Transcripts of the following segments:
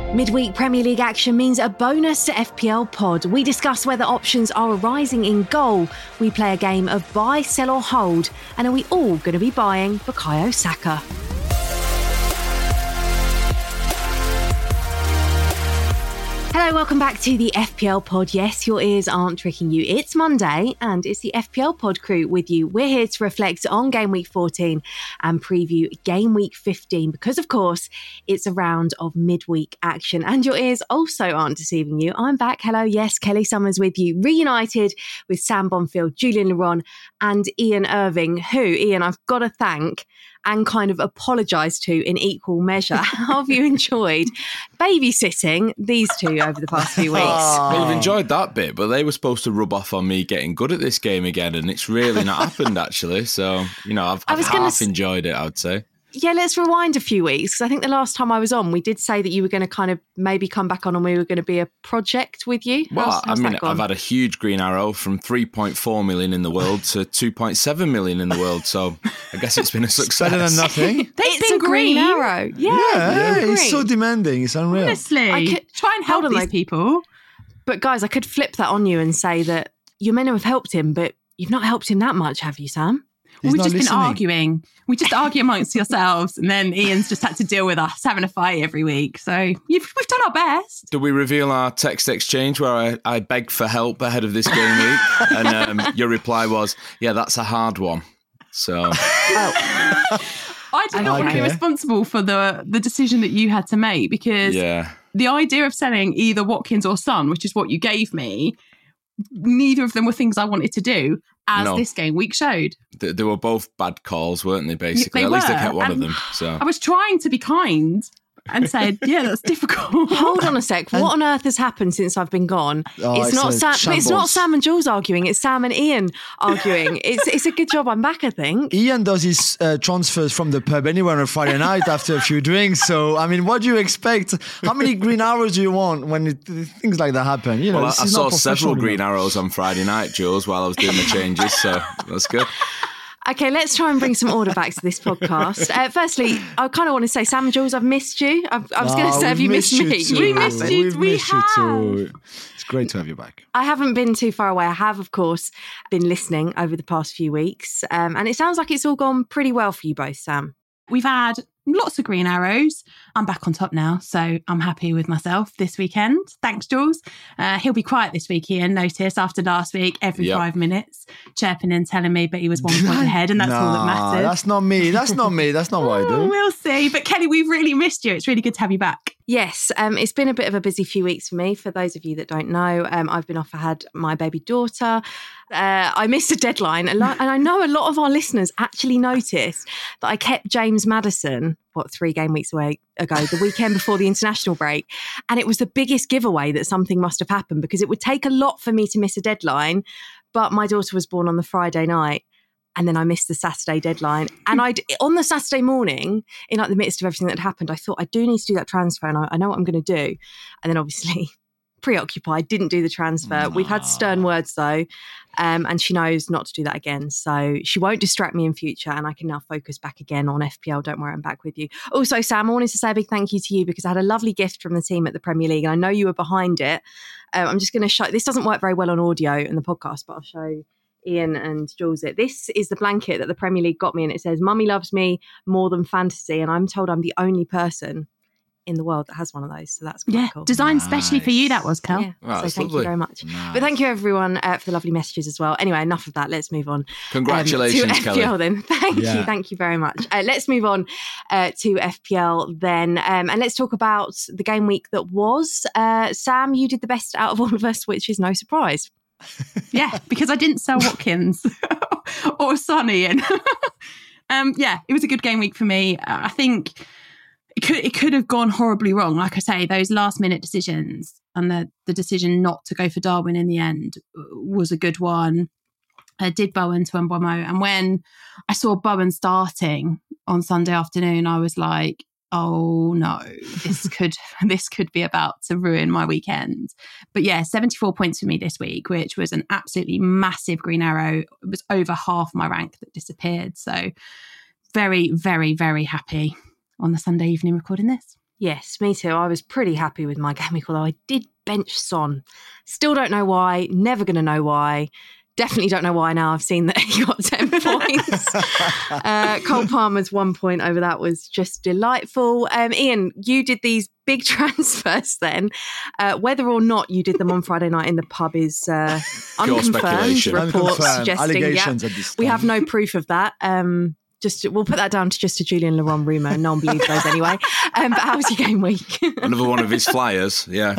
Midweek Premier League action means a bonus to FPL Pod. We discuss whether options are arising in goal. We play a game of buy, sell or hold. And are we all going to be buying Bukayo Saka? Hello, welcome back to the FPL Pod. Yes, your ears aren't tricking you. It's Monday and it's the FPL Pod crew with you. We're here to reflect on Game Week 14 and preview Game Week 15 because, of course, it's a round of midweek action. And your ears also aren't deceiving you. I'm back. Hello, yes, Kelly Summers with you, reunited with Sam Bonfield, Julian Leron and Ian Irving, who, Ian, I've got to thank and kind of apologise to in equal measure. How have you enjoyed babysitting these two over the past few weeks? Well, I've enjoyed that bit, but they were supposed to rub off on me getting good at this game again, and it's really not happened, actually. So, I've half enjoyed it, I would say. Yeah, let's rewind a few weeks, because I think the last time I was on, we did say that you were going to kind of maybe come back on and we were going to be a project with you. Well, I've had a huge green arrow from 3.4 million in the world to 2.7 million in the world, so I guess it's been a success. Better than nothing. It's a green arrow. Yeah, it's so demanding. It's unreal. Honestly, try and help these people. But guys, I could flip that on you and say that you're meant to have helped him, but you've not helped him that much, have you, Sam? We've just been arguing. We just argue amongst yourselves, and then Ian's just had to deal with us having a fight every week. So we've done our best. Do we reveal our text exchange where I begged for help ahead of this game week? And your reply was, yeah, that's a hard one. So I did not want to be responsible for the decision that you had to make, because the idea of selling either Watkins or Son, which is what you gave me, neither of them were things I wanted to do, as this game week showed. They were both bad calls, weren't they, basically? At least they kept one of them. So I was trying to be kind and said, yeah, that's difficult. Hold on a sec. What on earth has happened since I've been gone? It's not Sam and Jules arguing. It's Sam and Ian arguing. It's a good job I'm back, I think. Ian does his transfers from the pub anywhere on a Friday night after a few drinks. So, I mean, what do you expect? How many green arrows do you want when things like that happen? Well, I saw several green arrows on Friday night, Jules, while I was doing the changes. So that's good. Okay, let's try and bring some order back to this podcast. Firstly, I kind of want to say, Sam and Jules, I've missed you. I was going to say, have you missed me? We missed you. We have. Too. It's great to have you back. I haven't been too far away. I have, of course, been listening over the past few weeks. And it sounds like it's all gone pretty well for you both, Sam. We've had lots of green arrows. I'm back on top now, so I'm happy with myself this weekend. Thanks, Jules. He'll be quiet this week, Ian. Notice after last week, every 5 minutes, chirping and telling me, but he was 1 point ahead, and that's all that matters. That's not me. That's not what I do. We'll see. But Kelly, we've really missed you. It's really good to have you back. Yes, it's been a bit of a busy few weeks for me. For those of you that don't know, I've been off. I had my baby daughter. I missed a deadline. And I know a lot of our listeners actually noticed that I kept James Maddison, 3 game weeks ago, the weekend before the international break. And it was the biggest giveaway that something must have happened, because it would take a lot for me to miss a deadline. But my daughter was born on the Friday night. And then I missed the Saturday deadline. And on the Saturday morning, in the midst of everything that happened, I thought I do need to do that transfer, and I know what I'm going to do. And then obviously preoccupied, didn't do the transfer. We've had stern words though, and she knows not to do that again. So she won't distract me in future, and I can now focus back again on FPL. Don't worry, I'm back with you. Also, Sam, I wanted to say a big thank you to you, because I had a lovely gift from the team at the Premier League, and I know you were behind it. I'm just going to show, this doesn't work very well on audio in the podcast, but I'll show Ian and Jules it. This is the blanket that the Premier League got me, and it says, "Mummy loves me more than fantasy," and I'm told I'm the only person in the world that has one of those, so that's quite cool. Designed specially for you, that was, Kel. Yeah, so thank you very much. Nice. But thank you everyone for the lovely messages as well. Anyway, enough of that, let's move on. Congratulations, to Kelly. FPL then. Thank you very much. Let's move on to FPL then, and let's talk about the game week that was. Sam, you did the best out of all of us, which is no surprise. Yeah, because I didn't sell Watkins or Sonny, and it was a good game week for me. I think it could have gone horribly wrong. Like I say, those last minute decisions, and the decision not to go for Darwin in the end was a good one. I did Bowen to Mbeumo, and when I saw Bowen starting on Sunday afternoon, I was like, oh no, this could be about to ruin my weekend. But yeah, 74 points for me this week, which was an absolutely massive green arrow. It was over half my rank that disappeared. So very, very, very happy on the Sunday evening recording this. Yes, me too. I was pretty happy with my game week, although I did bench Son. Still don't know why, never going to know why. Definitely don't know why now I've seen that he got 10 points. Cole Palmer's 1 point over that was just delightful. Ian, you did these big transfers then. Whether or not you did them on Friday night in the pub is unconfirmed. Reports suggesting allegations at this time. We have no proof of that. We'll put that down to just a Julian Laurent rumour. No one believes those anyway. But how was your game week? Another one of his flyers, yeah.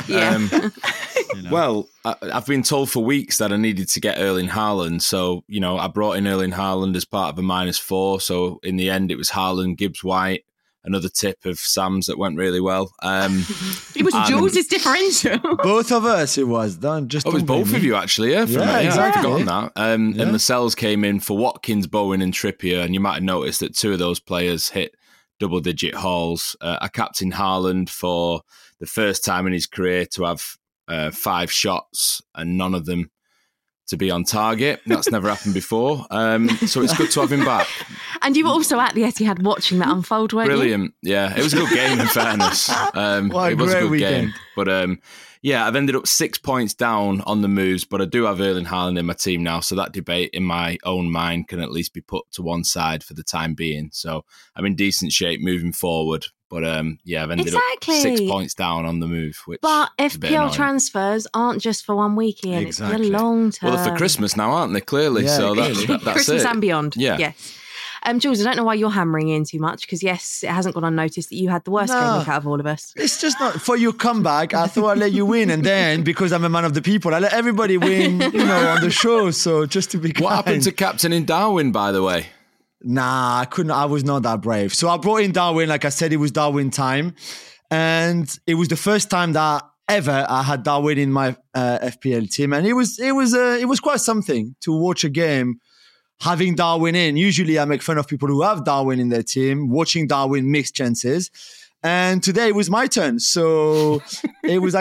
Well, I've been told for weeks that I needed to get Erling Haaland. So, I brought in Erling Haaland as part of a -4. So in the end, it was Haaland, Gibbs-White, another tip of Sam's that went really well. It was Jules' differential. Both of us, it was done. It was both of you, actually. Yeah, exactly. I've forgotten that. And Lascelles came in for Watkins, Bowen and Trippier. And you might have noticed that 2 of those players hit double-digit hauls. I captained Haaland for the first time in his career to have 5 shots and none of them to be on target. That's never happened before. So it's good to have him back. And you were also at the Etihad watching that unfold, weren't Brilliant. You? Yeah, it was a good game in fairness. It was a good game. But I've ended up 6 points down on the moves, but I do have Erling Haaland in my team now. So that debate in my own mind can at least be put to one side for the time being. So I'm in decent shape moving forward. But I've ended up 6 points down on the move. But FPL transfers aren't just for 1 week, Ian. Exactly. It's for the long term. Well, they're for Christmas now, aren't they? Clearly. Yeah, so that's Christmas it. and beyond. Yeah. Yes. Jules, I don't know why you're hammering in too much because, yes, it hasn't gone unnoticed that you had the worst game week out of all of us. It's just not for your comeback. I thought I'd let you win, and then because I'm a man of the people, I let everybody win, on the show. So just to be kind. What happened to captaining Darwin, by the way? Nah, I couldn't. I was not that brave. So I brought in Darwin. Like I said, it was Darwin time, and it was the first time that ever I had Darwin in my FPL team, and it was quite something to watch a game. Having Darwin in, usually I make fun of people who have Darwin in their team. Watching Darwin, mixed chances. And today it was my turn. So it was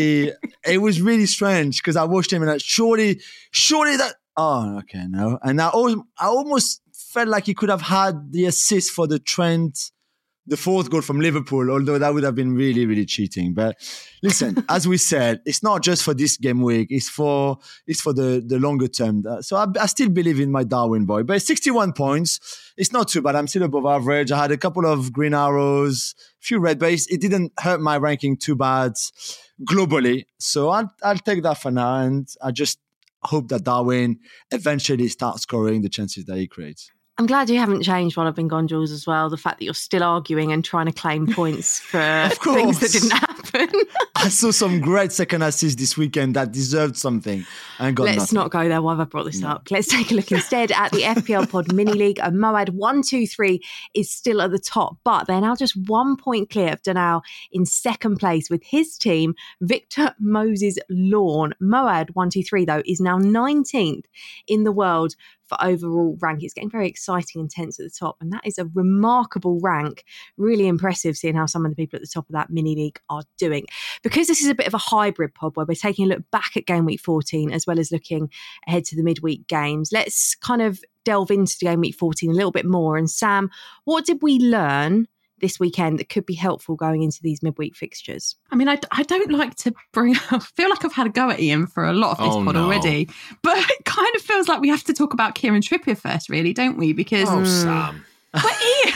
really strange because I watched him and surely that, oh, okay, no. And I almost felt like he could have had the assist for the Trent, the 4th goal from Liverpool, although that would have been really, really cheating. But listen, as we said, it's not just for this game week. It's for the longer term. So I still believe in my Darwin boy. But 61 points, it's not too bad. I'm still above average. I had a couple of green arrows, a few red, but it didn't hurt my ranking too bad globally. So I'll take that for now. And I just hope that Darwin eventually starts scoring the chances that he creates. I'm glad you haven't changed while I've been gone, Jules, as well. The fact that you're still arguing and trying to claim points for things that didn't happen. I saw some great second assists this weekend that deserved something. Let's not go there. Why have I brought this up? Let's take a look instead at the FPL Pod Mini League. And Moad 123 is still at the top, but they're now just 1 point clear of Danao in second place with his team, Victor Moses Lawn. Moad 123, though, is now 19th in the world for overall rank. It's getting very exciting and tense at the top, and that is a remarkable rank. Really impressive seeing how some of the people at the top of that mini league are doing. Because this is a bit of a hybrid pod where we're taking a look back at game week 14 as well as looking ahead to the midweek games. Let's kind of delve into game week 14 a little bit more. And Sam, what did we learn this weekend that could be helpful going into these midweek fixtures? I mean, I don't like to I feel like I've had a go at Ian for a lot of this pod already, but it kind of feels like we have to talk about Kieran Trippier first, really, don't we? Because Sam. But Ian,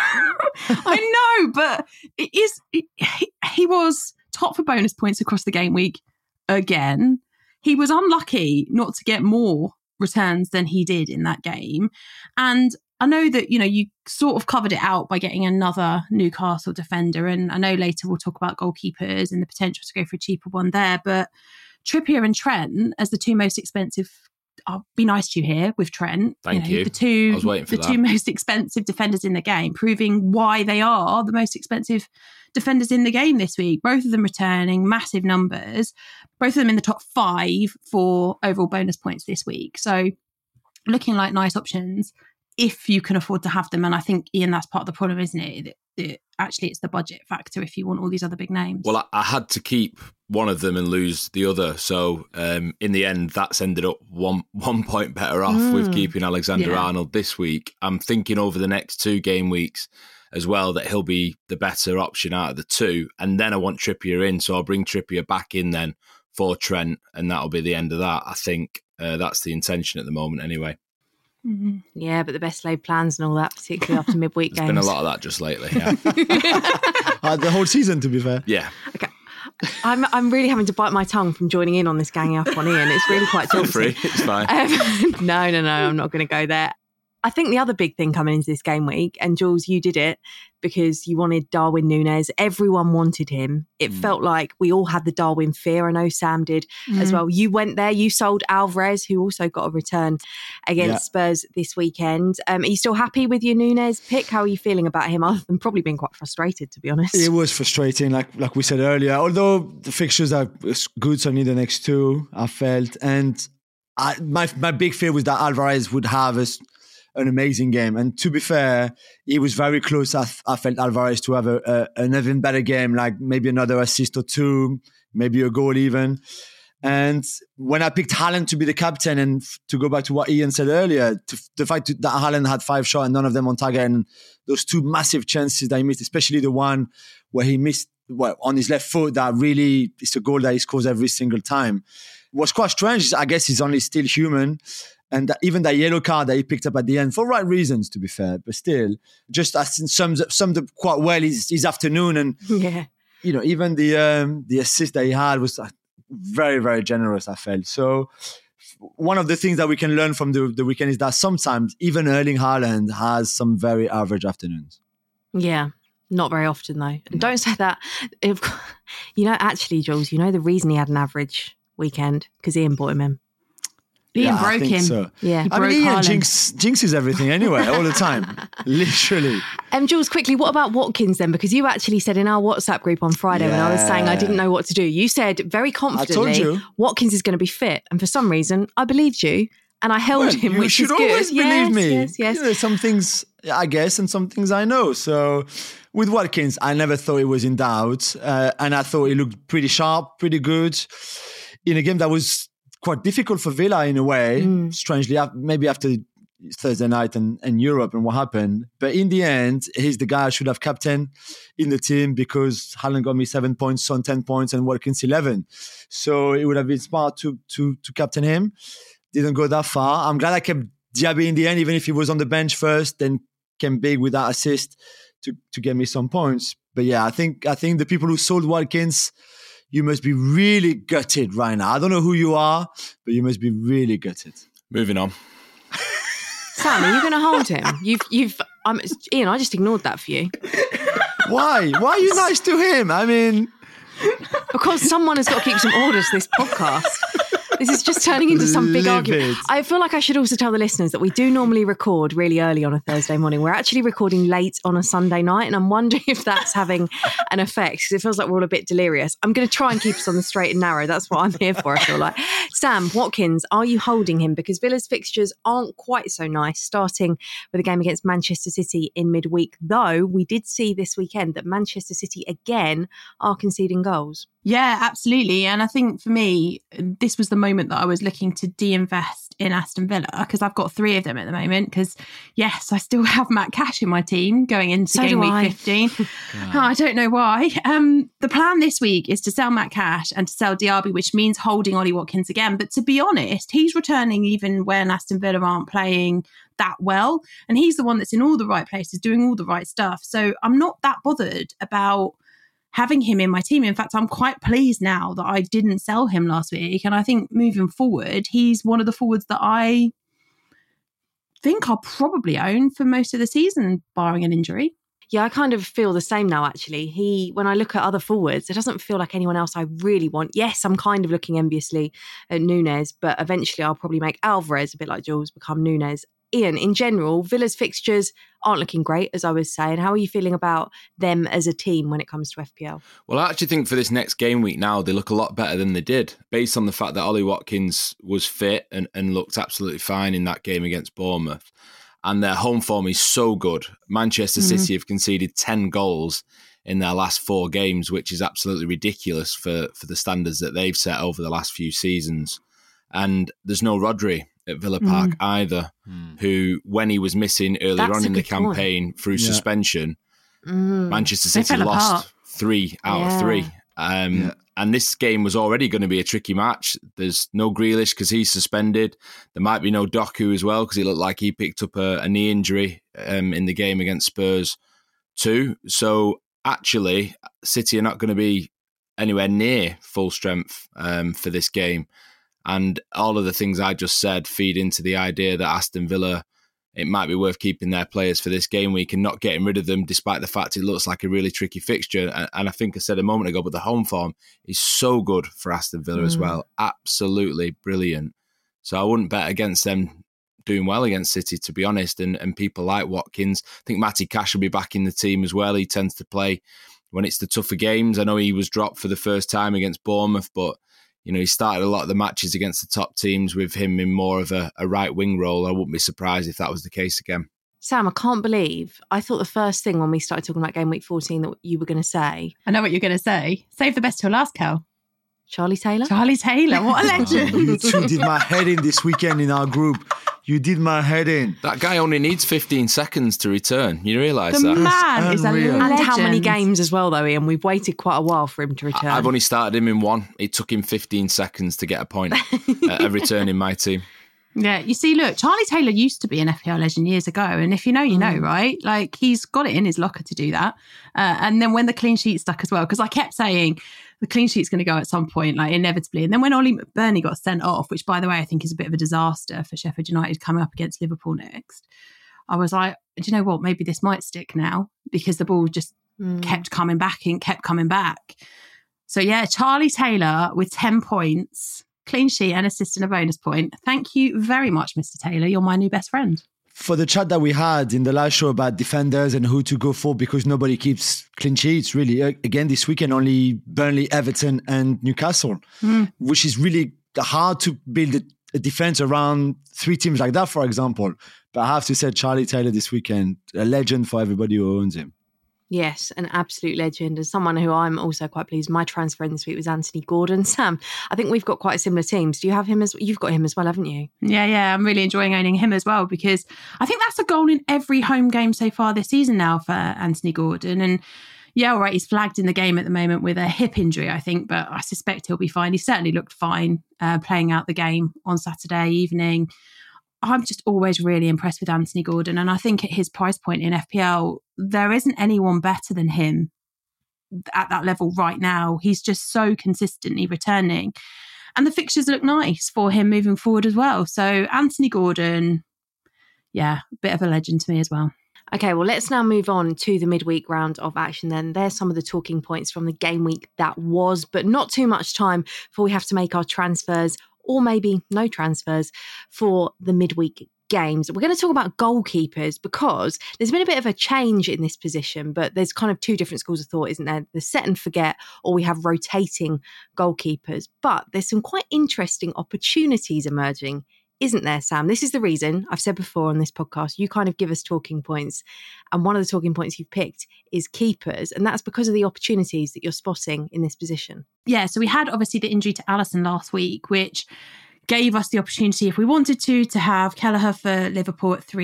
I know, but he was top for bonus points across the game week again. He was unlucky not to get more returns than he did in that game. And I know that, you sort of covered it out by getting another Newcastle defender. And I know later we'll talk about goalkeepers and the potential to go for a cheaper one there. But Trippier and Trent as the 2 most expensive, I'll be nice to you here with Trent. Thank you. I was waiting for that. 2 most expensive defenders in the game, proving why they are the most expensive defenders in the game this week. Both of them returning massive numbers. Both of them in the top 5 for overall bonus points this week. So looking like nice options if you can afford to have them. And I think, Ian, that's part of the problem, isn't it? Actually, it's the budget factor if you want all these other big names. Well, I had to keep one of them and lose the other. So in the end, that's ended up one point better off with keeping Alexander-Arnold this week. I'm thinking over the next 2 game weeks, as well that he'll be the better option out of the two. And then I want Trippier in, so I'll bring Trippier back in then for Trent, and that'll be the end of that. I think that's the intention at the moment anyway. Mm-hmm. Yeah, but the best laid plans and all that, particularly after midweek games. There's been a lot of that just lately, yeah. The whole season, to be fair. Yeah. Okay. I'm really having to bite my tongue from joining in on this ganging up on Ian. It's really quite Feel free, it's fine. No, I'm not going to go there. I think the other big thing coming into this game week, and Jules, you did it because you wanted Darwin Núñez. Everyone wanted him. It felt like we all had the Darwin fear. I know Sam did as well. You went there. You sold Alvarez, who also got a return against Spurs this weekend. Are you still happy with your Núñez pick? How are you feeling about him? Other than probably being quite frustrated, to be honest. It was frustrating, like we said earlier. Although the fixtures are good, certainly the next two, I felt. And my big fear was that Alvarez would have an amazing game. And to be fair, he was very close. I felt Alvarez to have an even better game, like maybe another assist or two, maybe a goal even. And when I picked Haaland to be the captain, and to go back to what Ian said earlier, the fact that Haaland had 5 shots and none of them on target, and those 2 massive chances that he missed, especially the one where he missed on his left foot, that really is a goal that he scores every single time, was quite strange. I guess he's only still human. And even that yellow card that he picked up at the end, for right reasons, to be fair, but still, just I think summed up quite well his afternoon. And even the assist that he had was very, very generous, I felt. So one of the things that we can learn from the weekend is that sometimes even Erling Haaland has some very average afternoons. Yeah. Not very often, though. And don't say that. Actually, Jules, the reason he had an average weekend? Because Ian brought him in. Ian broke him. So. Yeah. Ian jinxes everything anyway, all the time. Literally. Jules, quickly, what about Watkins then? Because you actually said in our WhatsApp group on Friday when I was saying I didn't know what to do, you said very confidently Watkins is going to be fit. And for some reason, I believed you and I held him, which is good. You should always believe me. Yes. Some things I guess and some things I know. So with Watkins, I never thought he was in doubt. And I thought he looked pretty sharp, pretty good in a game that was quite difficult for Villa in a way, strangely, maybe after Thursday night and Europe and what happened. But in the end, he's the guy I should have captained in the team because Haaland got me 7 points, Son 10 points, and Watkins 11. So it would have been smart to captain him. Didn't go that far. I'm glad I kept Diaby in the end, even if he was on the bench first, then came big with that assist to get me some points. But yeah, I think the people who sold Watkins, you must be really gutted right now. I don't know who you are, but you must be really gutted. Moving on. Sam, are you going to hold him? Ian, I just ignored that for you. Why? Why are you nice to him? I mean... Because someone has got to keep some orders to this podcast. This is just turning into some big argument. I feel like I should also tell the listeners that we do normally record really early on a Thursday morning. We're actually recording late on a Sunday night, and I'm wondering if that's having an effect because it feels like we're all a bit delirious. I'm going to try and keep us on the straight and narrow. That's what I'm here for, I feel like. Sam, Watkins, are you holding him? Because Villa's fixtures aren't quite so nice, starting with a game against Manchester City in midweek, though we did see this weekend that Manchester City again are conceding goals. Yeah, absolutely. And I think for me, this was the moment that I was looking to de-invest in Aston Villa because I've got 3 of them at the moment because, yes, I still have Matt Cash in my team going into game week 15. I don't know why. The plan this week is to sell Matt Cash and to sell Diaby, which means holding Ollie Watkins again. But to be honest, he's returning even when Aston Villa aren't playing that well. And he's the one that's in all the right places, doing all the right stuff. So I'm not that bothered about having him in my team. In fact, I'm quite pleased now that I didn't sell him last week. And I think moving forward, he's one of the forwards that I think I'll probably own for most of the season, barring an injury. Yeah, I kind of feel the same now, actually. When I look at other forwards, it doesn't feel like anyone else I really want. Yes, I'm kind of looking enviously at Núñez, but eventually I'll probably make Alvarez, a bit like Jules, become Núñez. Ian, in general, Villa's fixtures aren't looking great, as I was saying. How are you feeling about them as a team when it comes to FPL? Well, I actually think for this next game week now, they look a lot better than they did, based on the fact that Ollie Watkins was fit and looked absolutely fine in that game against Bournemouth. And their home form is so good. Manchester City have conceded 10 goals in their last 4 games, which is absolutely ridiculous for the standards that they've set over the last few seasons. And there's no Rodri at Villa Park either, who, when he was missing earlier on in the campaign through suspension, Manchester City lost 3 out of 3. And this game was already going to be a tricky match. There's no Grealish because he's suspended. There might be no Doku as well because it looked like he picked up a knee injury in the game against Spurs too. So actually, City are not going to be anywhere near full strength for this game. And all of the things I just said feed into the idea that Aston Villa, it might be worth keeping their players for this game week and not getting rid of them, despite the fact it looks like a really tricky fixture. And I think I said a moment ago, but the home form is so good for Aston Villa as well. Absolutely brilliant. So I wouldn't bet against them doing well against City, to be honest. And people like Watkins. I think Matty Cash will be back in the team as well. He tends to play when it's the tougher games. I know he was dropped for the first time against Bournemouth, but he started a lot of the matches against the top teams with him in more of a right wing role. I wouldn't be surprised if that was the case again. Sam, I can't believe I thought the first thing when we started talking about game week 14 that you were going to say. I know what you're going to say. Save the best till last, Cal. Charlie Taylor? Charlie Taylor, what a legend. You two did my head in this weekend in our group. You did my head in. That guy only needs 15 seconds to return. You realise the that? Man is a legend. And how many games as well, though, Ian? We've waited quite a while for him to return. I've only started him in one. It took him 15 seconds to get a point at return in my team. Yeah, you see, look, Charlie Taylor used to be an FPL legend years ago. And if you know, you know, right? Like, he's got it in his locker to do that. And then when the clean sheet stuck as well, because I kept saying the clean sheet's going to go at some point, like inevitably. And then when Ollie McBurney got sent off, which, by the way, I think is a bit of a disaster for Sheffield United coming up against Liverpool next, I was like, do you know what? Maybe this might stick now because the ball just kept coming back and kept coming back. So, yeah, Charlie Taylor with 10 points. Clean sheet and assist and a bonus point. Thank you very much, Mr. Taylor. You're my new best friend. For the chat that we had in the last show about defenders and who to go for because nobody keeps clean sheets, really. Again, this weekend, only Burnley, Everton and Newcastle, which is really hard to build a defense around 3 teams like that, for example. But I have to say, Charlie Taylor this weekend, a legend for everybody who owns him. Yes, an absolute legend. And someone who I'm also quite pleased, my transfer in this week was Anthony Gordon. Sam, I think we've got quite similar teams. Do you have him you've got him as well, haven't you? Yeah. I'm really enjoying owning him as well because I think that's a goal in every home game so far this season now for Anthony Gordon. And yeah, all right, he's flagged in the game at the moment with a hip injury, I think, but I suspect he'll be fine. He certainly looked fine playing out the game on Saturday evening. I'm just always really impressed with Anthony Gordon. And I think at his price point in FPL, there isn't anyone better than him at that level right now. He's just so consistently returning. And the fixtures look nice for him moving forward as well. So Anthony Gordon, yeah, a bit of a legend to me as well. Okay, well, let's now move on to the midweek round of action then. There's some of the talking points from the game week that was, but not too much time before we have to make our transfers or maybe no transfers for the midweek games. We're going to talk about goalkeepers because there's been a bit of a change in this position, but there's kind of 2 different schools of thought, isn't there? The set and forget, or we have rotating goalkeepers. But there's some quite interesting opportunities emerging, isn't there, Sam? This is the reason, I've said before on this podcast, you kind of give us talking points. And one of the talking points you've picked is keepers. And that's because of the opportunities that you're spotting in this position. Yeah, so we had obviously the injury to Alisson last week, which gave us the opportunity, if we wanted to have Kelleher for Liverpool at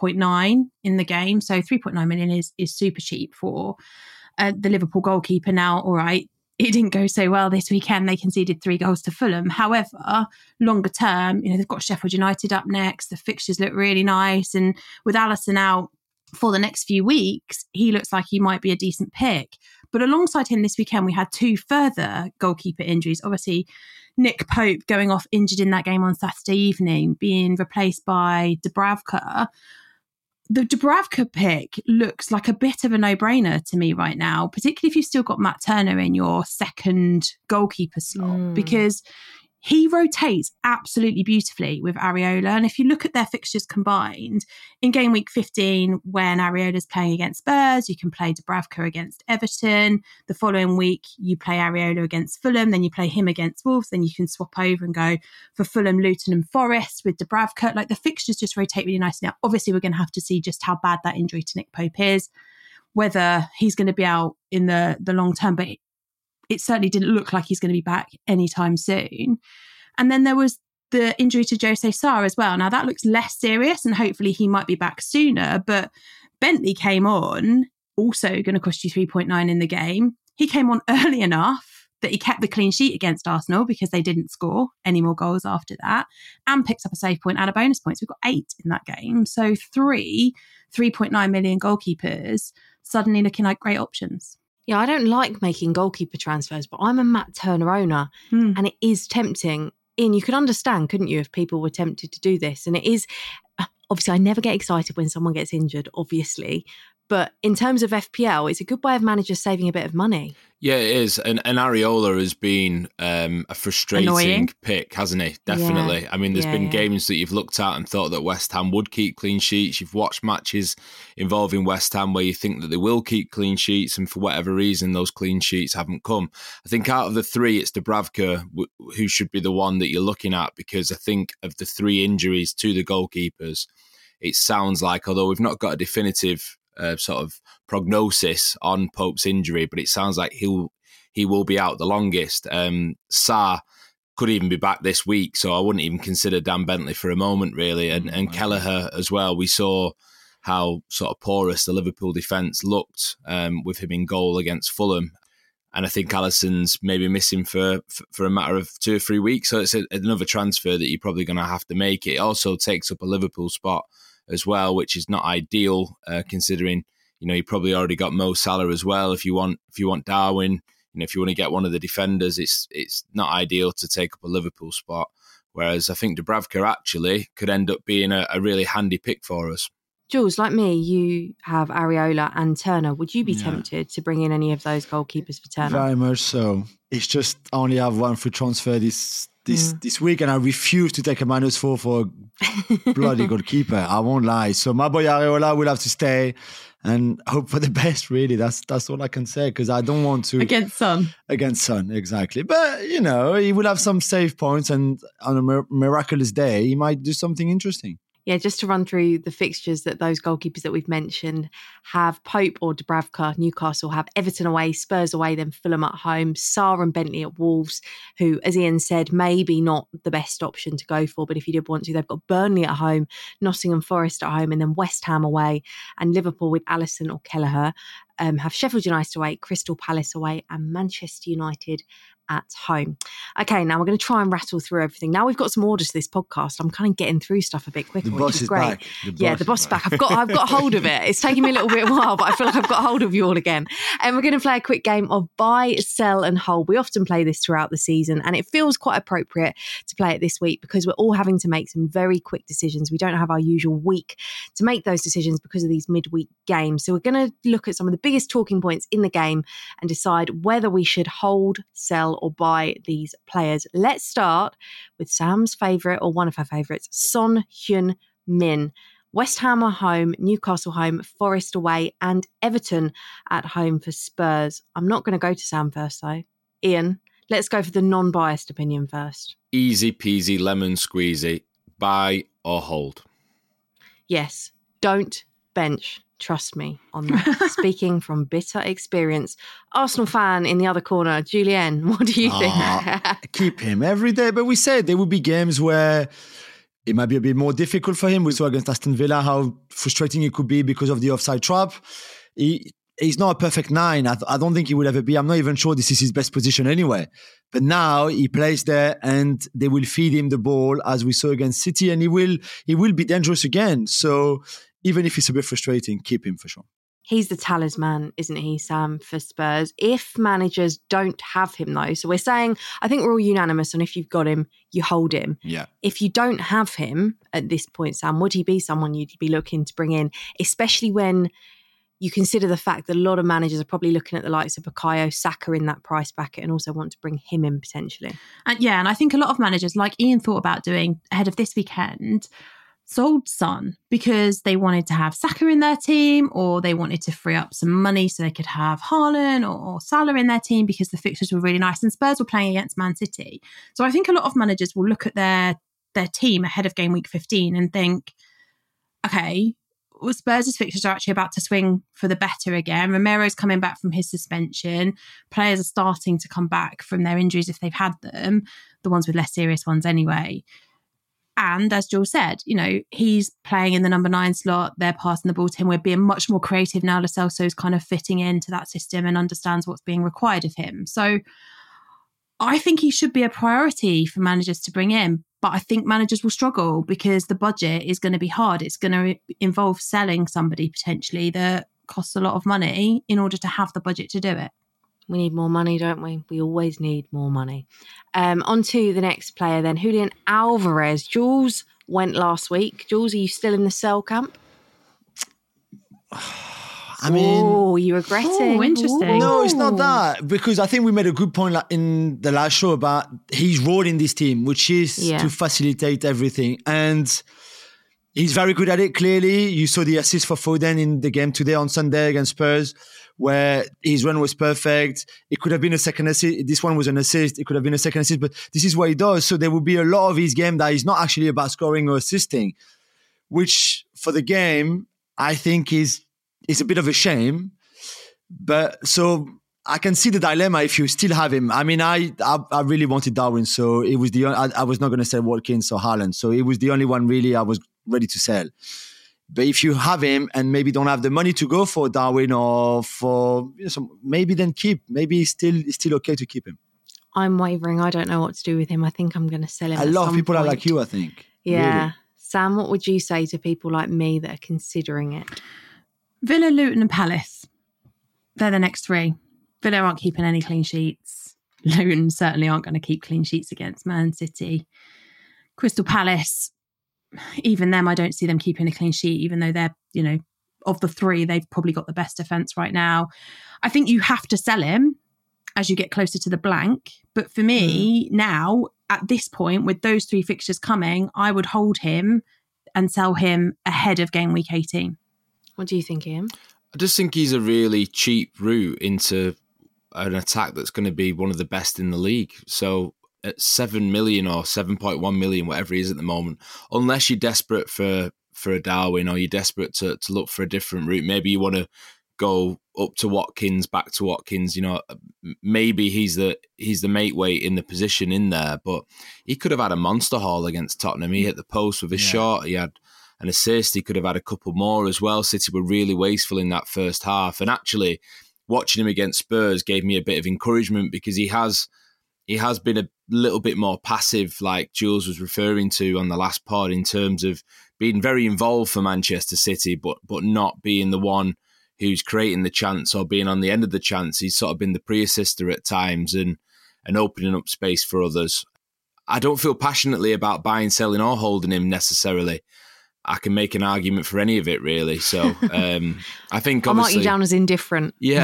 3.9 in the game. So 3.9 million is super cheap for the Liverpool goalkeeper. Now, all right, it didn't go so well this weekend. They conceded 3 goals to Fulham. However, longer term, they've got Sheffield United up next. The fixtures look really nice. And with Alisson out for the next few weeks, he looks like he might be a decent pick. But alongside him this weekend, we had 2 further goalkeeper injuries. Obviously, Nick Pope going off injured in that game on Saturday evening, being replaced by Dubravka. The Dubravka pick looks like a bit of a no-brainer to me right now, particularly if you've still got Matt Turner in your second goalkeeper slot, because he rotates absolutely beautifully with Areola. And if you look at their fixtures combined, in game week 15, when Areola's playing against Spurs, you can play Dubravka against Everton. The following week, you play Areola against Fulham, then you play him against Wolves, then you can swap over and go for Fulham, Luton and Forest with Dubravka. Like, the fixtures just rotate really nicely. Now, obviously, we're going to have to see just how bad that injury to Nick Pope is, whether he's going to be out in the long term, but it certainly didn't look like he's going to be back anytime soon. And then there was the injury to Jose Sarr as well. Now, that looks less serious and hopefully he might be back sooner. But Bentley came on also going to cost you 3.9 in the game. He came on early enough that he kept the clean sheet against Arsenal because they didn't score any more goals after that, and picked up a save point and a bonus point. So we've got 8 in that game. So 3.9 million goalkeepers suddenly looking like great options. Yeah, I don't like making goalkeeper transfers, but I'm a Matt Turner owner and it is tempting. Ian, you could understand, couldn't you, if people were tempted to do this? And it is, obviously, I never get excited when someone gets injured, obviously. But in terms of FPL, it's a good way of managers saving a bit of money. Yeah, it is. And Areola has been a frustrating pick, hasn't he? Definitely. Yeah. I mean, there's been games that you've looked at and thought that West Ham would keep clean sheets. You've watched matches involving West Ham where you think that they will keep clean sheets, and for whatever reason, those clean sheets haven't come. I think out of the 3, it's Dubravka who should be the one that you're looking at, because I think of the 3 injuries to the goalkeepers, it sounds like, although we've not got a definitive sort of prognosis on Pope's injury, but it sounds like he will be out the longest. Sarr could even be back this week, so I wouldn't even consider Dan Bentley for a moment, really. And Kelleher as well. We saw how sort of porous the Liverpool defence looked with him in goal against Fulham. And I think Alisson's maybe missing for a matter of 2 or 3 weeks. So it's another transfer that you're probably going to have to make. It also takes up a Liverpool spot as well, which is not ideal, considering, you know, you probably already got Mo Salah as well. If you want Darwin, you know, if you want to get one of the defenders, it's not ideal to take up a Liverpool spot. Whereas I think Dubravka actually could end up being a really handy pick for us. Jules, like me, you have Areola and Turner. Would you be tempted to bring in any of those goalkeepers for Turner? Very much so. It's just I only have one free transfer this week, and I refuse to take a -4 for a bloody goalkeeper. I won't lie. So my boy Areola will have to stay and hope for the best, really. That's all I can say, because I don't want to... Against Son, exactly. But, you know, he will have some save points, and on a miraculous day, he might do something interesting. Yeah, just to run through the fixtures that those goalkeepers that we've mentioned have: Pope or Dubravka, Newcastle, have Everton away, Spurs away, then Fulham at home, Sarr and Bentley at Wolves, who, as Ian said, maybe not the best option to go for, but if you did want to, they've got Burnley at home, Nottingham Forest at home, and then West Ham away, and Liverpool with Alisson or Kelleher have Sheffield United away, Crystal Palace away, and Manchester United at home. Okay, now we're going to try and rattle through everything. Now we've got some orders to this podcast, I'm kind of getting through stuff a bit quicker, which is great. Back. The boss is back. I've got hold of it. It's taken me a little bit while, but I feel like I've got hold of you all again. And we're going to play a quick game of buy, sell and hold. We often play this throughout the season, and it feels quite appropriate to play it this week because we're all having to make some very quick decisions. We don't have our usual week to make those decisions because of these midweek games. So we're going to look at some of the biggest talking points in the game and decide whether we should hold, sell or buy these players. Let's start with Sam's favourite, or one of her favourites, Son Heung-min. West Ham are home, Newcastle home, Forest away, and Everton at home for Spurs. I'm not going to go to Sam first, though. Ian, let's go for the non-biased opinion first. Easy peasy lemon squeezy. Buy or hold? Yes. Don't bench. Trust me on that. Speaking from bitter experience. Arsenal fan in the other corner, Julien, what do you think? Keep him every day. But we said there would be games where it might be a bit more difficult for him. We saw against Aston Villa how frustrating it could be because of the offside trap. He's not a perfect 9. I don't think he will ever be. I'm not even sure this is his best position anyway. But now he plays there and they will feed him the ball as we saw against City, and he will be dangerous again. So even if it's a bit frustrating, keep him for sure. He's the talisman, isn't he, Sam, for Spurs? If managers don't have him, though, so we're saying, I think we're all unanimous on if you've got him, you hold him. Yeah. If you don't have him at this point, Sam, would he be someone you'd be looking to bring in, especially when you consider the fact that a lot of managers are probably looking at the likes of Bukayo Saka in that price bracket and also want to bring him in potentially? And I think a lot of managers, like Ian thought about doing ahead of this weekend, sold Son because they wanted to have Saka in their team, or they wanted to free up some money so they could have Haaland or Salah in their team because the fixtures were really nice and Spurs were playing against Man City. So I think a lot of managers will look at their team ahead of game week 15 and think, okay, well, Spurs' fixtures are actually about to swing for the better again. Romero's coming back from his suspension. Players are starting to come back from their injuries if they've had them, the ones with less serious ones anyway. And as Jules said, he's playing in the number 9 slot. They're passing the ball to him. We're being much more creative now. Lo Celso's kind of fitting into that system and understands what's being required of him. So I think he should be a priority for managers to bring in. But I think managers will struggle because the budget is going to be hard. It's going to involve selling somebody potentially that costs a lot of money in order to have the budget to do it. We need more money, don't we? We always need more money. On to the next player then, Julian Alvarez. Jules went last week. Jules, are you still in the sell camp? Oh, you're regretting. Oh, interesting. No, it's not that. Because I think we made a good point in the last show about his role in this team, which is to facilitate everything. And he's very good at it, clearly. You saw the assist for Foden in the game today on Sunday against Spurs, where his run was perfect. It could have been a second assist. This one was an assist. It could have been a second assist, but this is what he does. So there will be a lot of his game that is not actually about scoring or assisting, which for the game, I think is a bit of a shame. But so I can see the dilemma if you still have him. I mean, I really wanted Darwin, so it was I was not going to sell Watkins or Haaland. So it was the only one really I was ready to sell. But if you have him and maybe don't have the money to go for Darwin or for maybe then keep. Maybe it's still okay to keep him. I'm wavering. I don't know what to do with him. I think I'm going to sell him. A lot of people are like you, I think. Yeah. Really. Sam, what would you say to people like me that are considering it? Villa, Luton and Palace. They're the next 3. Villa aren't keeping any clean sheets. Luton certainly aren't going to keep clean sheets against Man City. Crystal Palace, even them, I don't see them keeping a clean sheet, even though they're, of the 3, they've probably got the best defence right now. I think you have to sell him as you get closer to the blank. But for me, now, at this point, with those 3 fixtures coming, I would hold him and sell him ahead of game week 18. What do you think, Ian? I just think he's a really cheap route into an attack that's going to be one of the best in the league. So at 7 million or 7.1 million, whatever he is at the moment, unless you're desperate for a Darwin or you're desperate to look for a different route, maybe you want to go up to Watkins, back to Watkins, maybe he's the mate weight in the position in there, but he could have had a monster haul against Tottenham. He hit the post with his shot. He had an assist. He could have had a couple more as well. City were really wasteful in that first half. And actually, watching him against Spurs gave me a bit of encouragement because he has been a little bit more passive, like Jules was referring to on the last pod, in terms of being very involved for Manchester City, but not being the one who's creating the chance or being on the end of the chance. He's sort of been the pre-assister at times and opening up space for others. I don't feel passionately about buying, selling or holding him necessarily. I can make an argument for any of it, really. So I think I'll obviously... mark you down as indifferent. Yeah.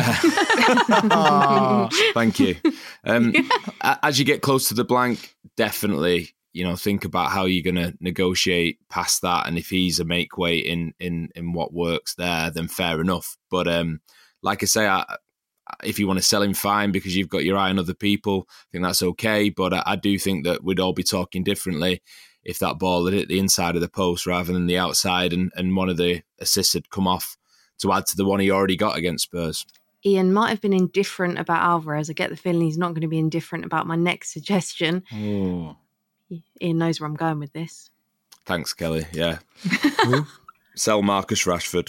Thank you. As you get close to the blank, definitely, think about how you're going to negotiate past that. And if he's a make weight in what works there, then fair enough. But like I say, if you want to sell him, fine, because you've got your eye on other people. I think that's okay. But I do think that we'd all be talking differently if that ball had hit the inside of the post rather than the outside and one of the assists had come off to add to the one he already got against Spurs. Ian might have been indifferent about Alvarez. I get the feeling he's not going to be indifferent about my next suggestion. Oh. Ian knows where I'm going with this. Thanks, Kelly. Yeah. Sell Marcus Rashford.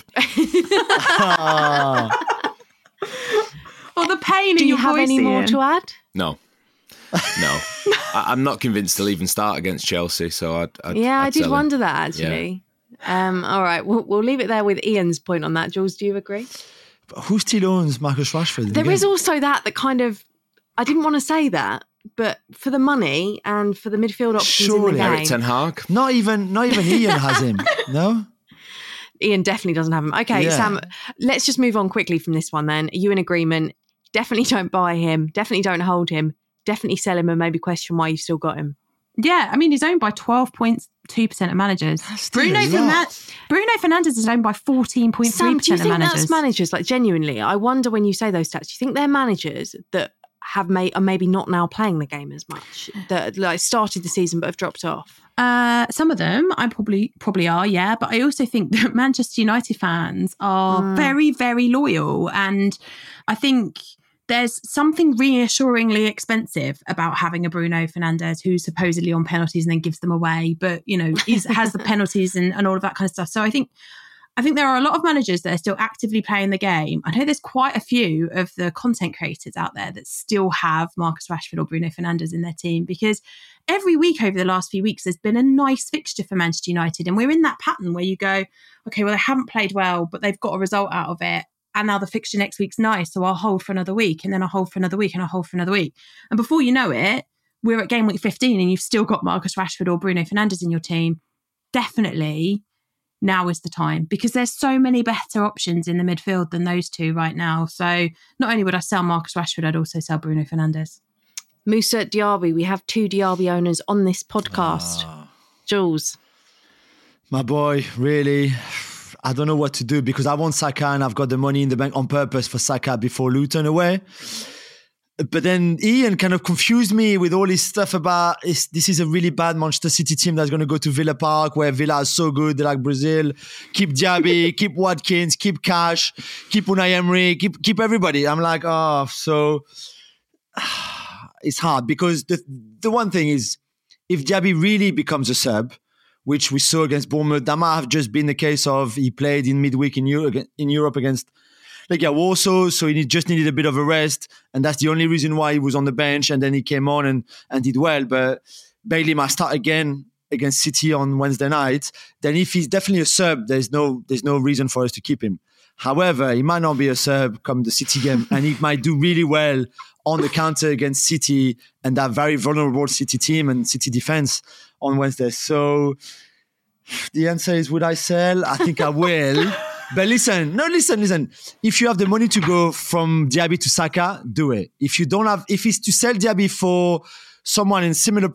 Well, the pain Do in you your have voice, any more Ian. to add? No. I'm not convinced he'll even start against Chelsea, so I'd I did sell him. wonder that, actually. Yeah. All right, we'll leave it there with Ian's point on that. Jules, do you agree? But who still owns Marcus Rashford? There is also that kind of, I didn't want to say that, but for the money and for the midfield options in the game. Erik Ten Hag? Not even Ian has him, no? Ian definitely doesn't have him. Okay, Sam, let's just move on quickly from this one then. Are you in agreement? Definitely don't buy him. Definitely don't hold him. Definitely sell him and maybe question why you've still got him. Yeah, I mean, he's owned by 12.2% of managers. Bruno Fernandes is owned by 14.3% of managers. Sam, do you think that's managers? Like, genuinely, I wonder when you say those stats, do you think they're managers that are maybe not now playing the game as much, that like started the season but have dropped off? Some of them I probably are, yeah. But I also think that Manchester United fans are very, very loyal. And I think there's something reassuringly expensive about having a Bruno Fernandes who's supposedly on penalties and then gives them away, but, has the penalties and all of that kind of stuff. So I think there are a lot of managers that are still actively playing the game. I know there's quite a few of the content creators out there that still have Marcus Rashford or Bruno Fernandes in their team, because every week over the last few weeks, there's been a nice fixture for Manchester United. And we're in that pattern where you go, okay, well, they haven't played well, but they've got a result out of it. And now the fixture next week's nice, so I'll hold for another week, and then I'll hold for another week, and I'll hold for another week. And before you know it, we're at game week 15 and you've still got Marcus Rashford or Bruno Fernandes in your team. Definitely now is the time, because there's so many better options in the midfield than those two right now. So not only would I sell Marcus Rashford, I'd also sell Bruno Fernandes. Moussa Diaby, we have 2 Diaby owners on this podcast. Jules. My boy, really... I don't know what to do, because I want Saka and I've got the money in the bank on purpose for Saka before Luton away. But then Ian kind of confused me with all his stuff about this is a really bad Manchester City team that's going to go to Villa Park, where Villa is so good, they're like Brazil. Keep Diaby, keep Watkins, keep Cash, keep Unai Emery, keep everybody. I'm like, so it's hard, because the one thing is, if Diaby really becomes a sub, which we saw against Bournemouth, that might have just been the case of he played in midweek in Europe against Legia Warsaw, so he just needed a bit of a rest, and that's the only reason why he was on the bench, and then he came on and did well. But Bailey might start again against City on Wednesday night. Then if he's definitely a sub, there's no reason for us to keep him. However, he might not be a sub come the City game, and he might do really well on the counter against City and that very vulnerable City team and City defense on Wednesday. So the answer is, would I sell? I think I will. But listen. If you have the money to go from Diaby to Saka, do it. If it's to sell Diaby for someone in similar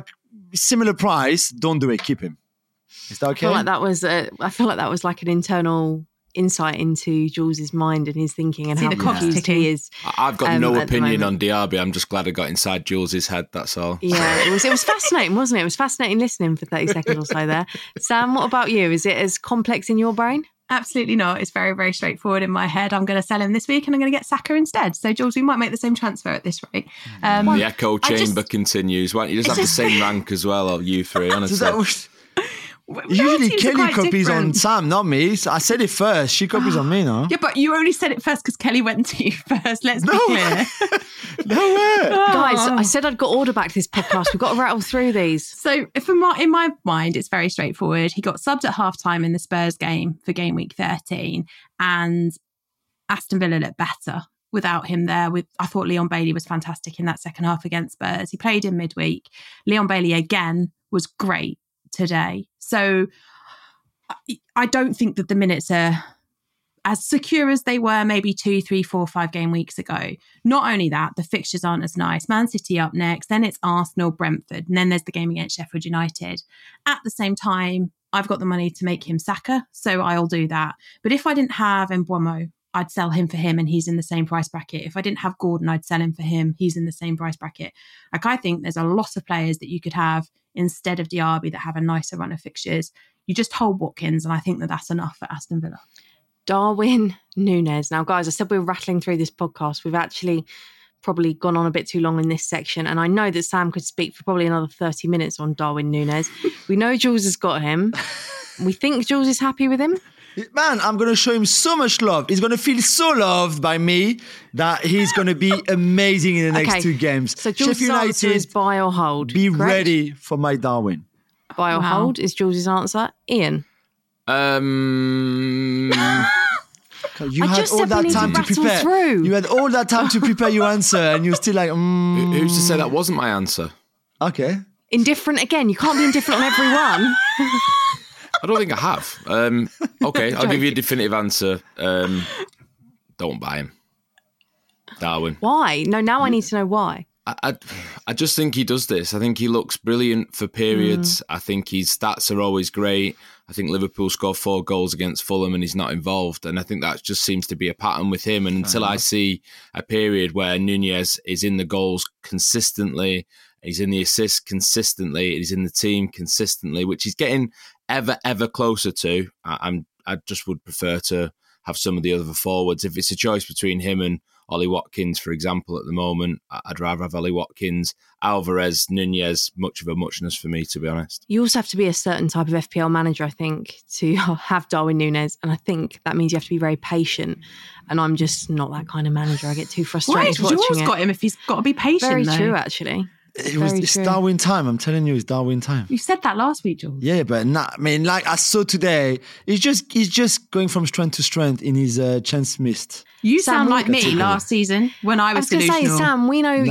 price, don't do it. Keep him. Is that okay? I feel like that was like an internal insight into Jules's mind and his thinking and how confused he is. I've got no opinion on Diaby. I'm just glad I got inside Jules's head. That's all. Yeah, it was fascinating, wasn't it? It was fascinating listening for 30 seconds or so there. Sam, what about you? Is it as complex in your brain? Absolutely not. It's very, very straightforward in my head. I'm going to sell him this week and I'm going to get Saka instead. So, Jules, we might make the same transfer at this rate. The echo chamber continues. Why don't you just have the same rank as well, of you three, honestly? Usually Kelly copies on Sam, not me. I said it first. She copies on me now. Yeah, but you only said it first because Kelly went to you first. Let's be clear. No way. Guys, I said I'd got order back to this podcast. We've got to rattle through these. So in my mind, it's very straightforward. He got subbed at halftime in the Spurs game for game week 13, and Aston Villa looked better without him there. I thought Leon Bailey was fantastic in that second half against Spurs. He played in midweek. Leon Bailey again was great today. So I don't think that the minutes are as secure as they were maybe 2, 3, 4, 5 game weeks ago. Not only that, the fixtures aren't as nice. Man City up next, then it's Arsenal, Brentford, and then there's the game against Sheffield United. At the same time, I've got the money to make him Saka, so I'll do that. But if I didn't have Mbeumo, I'd sell him for him and he's in the same price bracket. If I didn't have Gordon, I'd sell him for him. He's in the same price bracket. Like, I think there's a lot of players that you could have instead of Diaby that have a nicer run of fixtures. You just hold Watkins, and I think that that's enough for Aston Villa. Darwin Núñez. Now, guys, I said we were rattling through this podcast. We've actually probably gone on a bit too long in this section, and I know that Sam could speak for probably another 30 minutes on Darwin Núñez. We know Jules has got him. We think Jules is happy with him. Man, I'm going to show him so much love. He's going to feel so loved by me that he's going to be amazing in the next 2 games. So Jules' answer is buy or hold. Be ready for my Darwin. Buy or hold is Jules' answer. Ian? You had all that time to prepare. You had all that time to prepare your answer, and you're still like, Who's to say that wasn't my answer? Okay. Indifferent again. You can't be indifferent on everyone. I don't think I have. Okay, I'll give you a definitive answer. Don't buy him. Darwin. Why? No, now I need to know why. I just think he does this. I think he looks brilliant for periods. I think his stats are always great. I think Liverpool scored 4 goals against Fulham and he's not involved. And I think that just seems to be a pattern with him. And until I see a period where Núñez is in the goals consistently, he's in the assists consistently, he's in the team consistently, which he's getting ever closer to, I just would prefer to have some of the other forwards. If it's a choice between him and Ollie Watkins, for example, at the moment. I'd rather have Ollie Watkins. Alvarez, Nunez, much of a muchness for me, to be honest. You also have to be a certain type of FPL manager, I think, to have Darwin Núñez. And I think that means you have to be very patient. And I'm just not that kind of manager. I get too frustrated watching it. Jules got him if he's got to be patient, Very though. true, actually. It's Darwin time. I'm telling you, it's Darwin time. You said that last week, Jules. Yeah, but like I saw today, he's just going from strength to strength in his chance missed. You sound like me last season when I was delusional. I was going to say, Sam, we know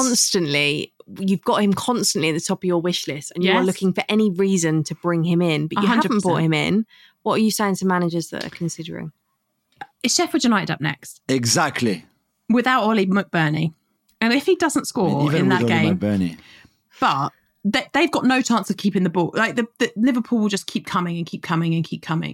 you've got him constantly at the top of your wish list and you are looking for any reason to bring him in, but you 100%. Haven't brought him in. What are you saying to managers that are considering? Is Sheffield United up next? Exactly. Without Ollie McBurney. And if he doesn't score in that game, but they've got no chance of keeping the ball. Like the Liverpool will just keep coming and keep coming and keep coming.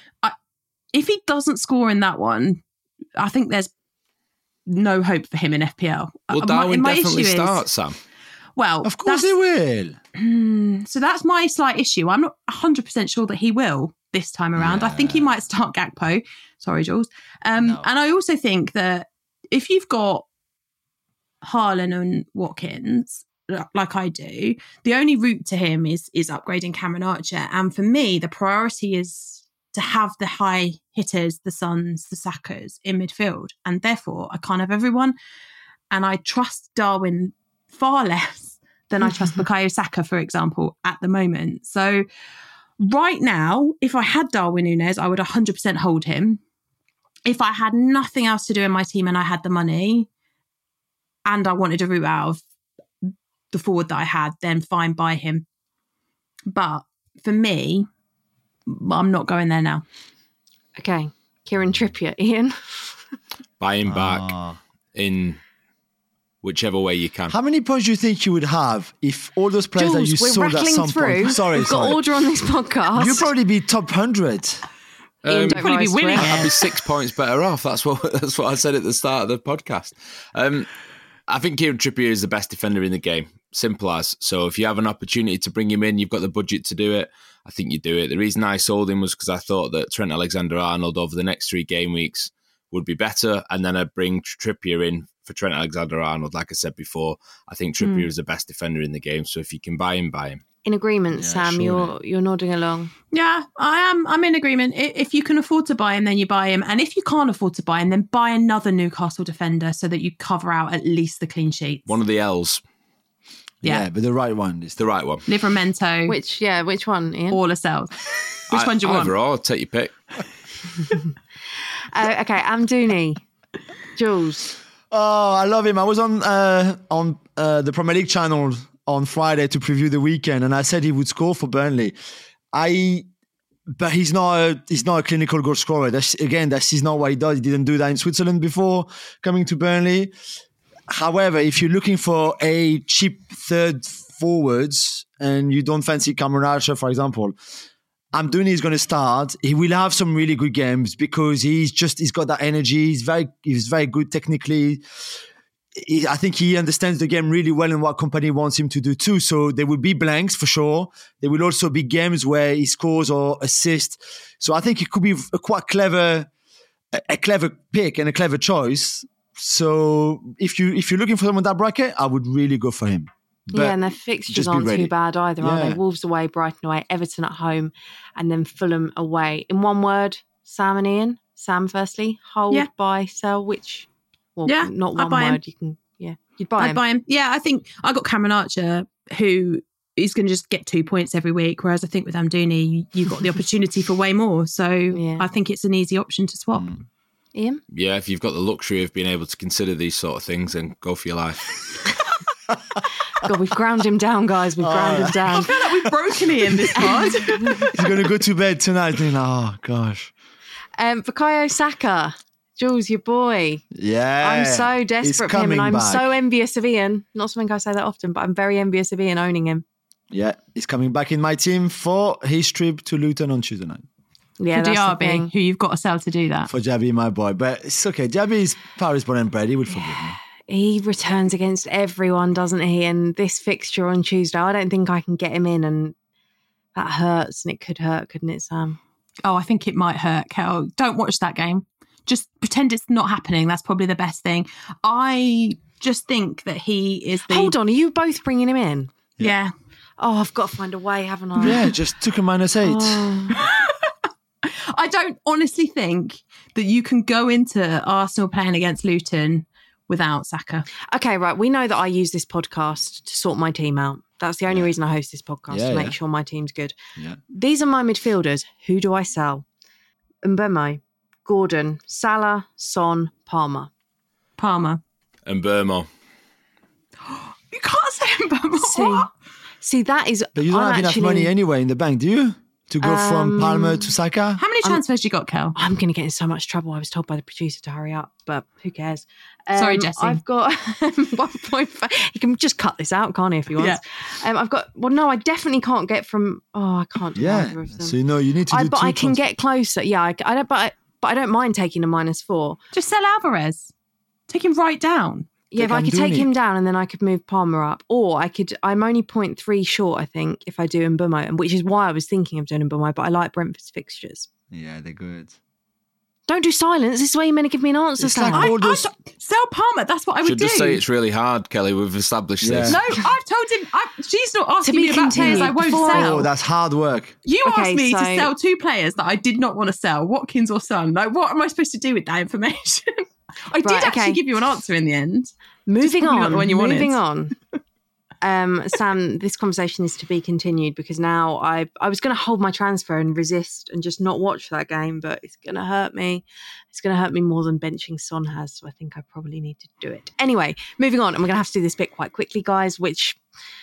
If he doesn't score in that one, I think there's no hope for him in FPL. Well, Darwin definitely starts, Sam. Well, of course he will. So that's my slight issue. I'm not 100% sure that he will this time around. Yeah. I think he might start Gakpo. Sorry, Jules. No. And I also think that if you've got Haaland and Watkins, like I do, the only route to him is upgrading Cameron Archer. And for me, the priority is to have the high hitters, the Sons, the Sakas in midfield. And therefore, I can't have everyone. And I trust Darwin far less than I trust Bukayo Saka, for example, at the moment. So right now, if I had Darwin Núñez, I would 100% hold him. If I had nothing else to do in my team and I had the money and I wanted a route out of the forward that I had, then fine, buy him. But for me, I'm not going there now. Okay. Kieran Trippier, Ian? Buy him back in whichever way you can. How many points do you think you would have if all those players Jules, that you sold at some point... Sorry, We've got order on this podcast. You'd probably be top 100. Ian, don't probably be winning it. I'd be 6 points better off. That's what I said at the start of the podcast. I think Kieran Trippier is the best defender in the game. Simple as. So if you have an opportunity to bring him in, you've got the budget to do it, I think you do it. The reason I sold him was because I thought that Trent Alexander-Arnold over the next 3 game weeks would be better, and then I'd bring Trippier in for Trent Alexander-Arnold. Like I said before, I think Trippier is the best defender in the game. So if you can buy him, buy him. In agreement, Sam, you're nodding along. Yeah, I am. I'm in agreement. If you can afford to buy him, then you buy him. And if you can't afford to buy him, then buy another Newcastle defender so that you cover out at least the clean sheets. One of the L's. Yeah, but the right one is the right one. Livramento. Which one, Ian? Or Lascelles. Which one do you want? Overall, take your pick. Okay, Amdouni. Jules. Oh, I love him. I was on the Premier League channel on Friday to preview the weekend, and I said he would score for Burnley. But he's not a clinical goal scorer. That's not what he does. He didn't do that in Switzerland before coming to Burnley. However, if you're looking for a cheap third forwards and you don't fancy Cameron Archer, for example, Amdouni is going to start. He will have some really good games because he's got that energy. He's very good technically. I think he understands the game really well and what company wants him to do too. So there will be blanks for sure. There will also be games where he scores or assists. So I think it could be a clever pick and a clever choice. So if you're looking for someone in that bracket, I would really go for him. But and their fixtures aren't too bad either, are they? Wolves away, Brighton away, Everton at home, and then Fulham away. In one word, Sam and Ian. Sam, firstly, hold, buy, sell. Which? Well, not one word. You'd buy him. I'd buy him. Yeah, I think I got Cameron Archer, who is going to just get 2 points every week, whereas I think with Amdouni, you've got the opportunity for way more. So I think it's an easy option to swap. Ian? Yeah, if you've got the luxury of being able to consider these sort of things, then go for your life. God, we've ground him down, guys. We've ground him down. I feel like we've broken Ian this pod. He's going to go to bed tonight. Oh, gosh. Bukayo Saka. Jules, your boy. Yeah. I'm so desperate for him, and I'm so envious of Ian. Not something I say that often, but I'm very envious of Ian owning him. Yeah, he's coming back in my team for his trip to Luton on Tuesday night. Yeah, for that's Diaby, the thing. who you've got to sell to do that. For Diaby, my boy. But it's okay. Diaby is Paris born and bred. He will forgive me. He returns against everyone, doesn't he? And this fixture on Tuesday, I don't think I can get him in, and that hurts, and it could hurt, couldn't it, Sam? Oh, I think it might hurt, Kel. Don't watch that game. just pretend it's not happening. That's probably the best thing. I just think that he is the... Hold on, are you both bringing him in? Yeah. Oh, I've got to find a way, haven't I? Yeah, just took a -8. Oh. I don't honestly think that you can go into Arsenal playing against Luton without Saka. Okay, right. We know that I use this podcast to sort my team out. That's the only reason I host this podcast, to make sure my team's good. Yeah. These are my midfielders. Who do I sell? Mbeumo, Gordon, Salah, Son, Palmer. And Burmo. You can't say Mbeumo. See, that is... But you don't have enough money anyway in the bank, do you? To go from Palmer to Saka? How many transfers you got, Kel? I'm going to get in so much trouble. I was told by the producer to hurry up, but who cares? Sorry, Jesse. I've got 1.5. He can just cut this out, can't he, if he wants? Yeah. I've got... Well, no, I definitely can't get from... Oh, I can't do either of them. So, you need to do But I can get closer. Yeah, I don't... But I don't mind taking a -4. Just sell Alvarez. Take him right down. Yeah, if I could take him down and then I could move Palmer up. Or I'm only 0.3 short, I think, if I do Mbeumo, which is why I was thinking of doing Mbeumo, but I like Brentford's fixtures. Yeah, they're good. Don't do silence. This is where you're meant to give me an answer, It's like all those... Sell Palmer. That's what I would do. Should just say it's really hard, Kelly. We've established this. No, I've told him. She's not asking me about players I won't sell. Oh, that's hard work. You asked me to sell 2 players that I did not want to sell, Watkins or Son. Like, what am I supposed to do with that information? I did actually give you an answer in the end. Moving on. Sam, this conversation is to be continued because now I was going to hold my transfer and resist and just not watch that game, but it's going to hurt me. It's going to hurt me more than benching Son has, so I think I probably need to do it. Anyway, moving on, and we're going to have to do this bit quite quickly, guys, which